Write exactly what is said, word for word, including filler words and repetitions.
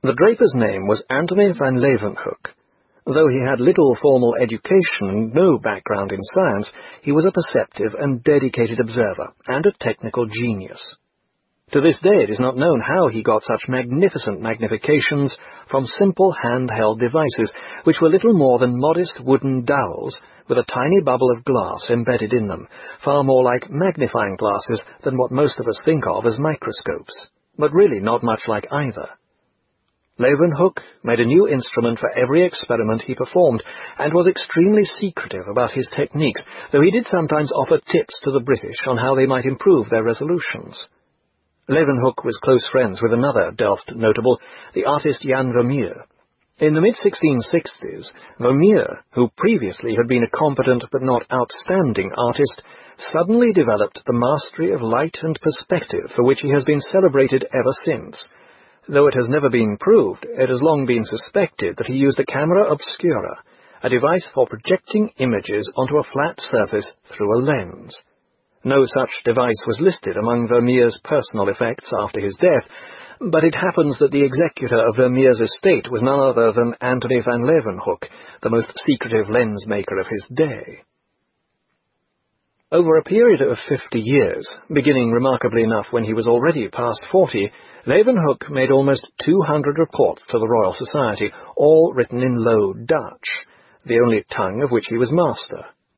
The draper's name was Antony van Leeuwenhoek. Though he had little formal education and no background in science, he was a perceptive and dedicated observer, and a technical genius. To this day it is not known how he got such magnificent magnifications from simple hand-held devices, which were little more than modest wooden dowels with a tiny bubble of glass embedded in them, far more like magnifying glasses than what most of us think of as microscopes, but really not much like either. Leeuwenhoek made a new instrument for every experiment he performed, and was extremely secretive about his techniques, though he did sometimes offer tips to the British on how they might improve their resolutions. Leeuwenhoek was close friends with another Delft notable, the artist Jan Vermeer. In the mid sixteen sixties, Vermeer, who previously had been a competent but not outstanding artist, suddenly developed the mastery of light and perspective for which he has been celebrated ever since. Though it has never been proved, it has long been suspected that he used a camera obscura, a device for projecting images onto a flat surface through a lens. No such device was listed among Vermeer's personal effects after his death, but it happens that the executor of Vermeer's estate was none other than Antony van Leeuwenhoek, the most secretive lens maker of his day. Over a period of fifty years, beginning remarkably enough when he was already past forty, Leeuwenhoek made almost two hundred reports to the Royal Society, all written in Low Dutch, the only tongue of which he was master.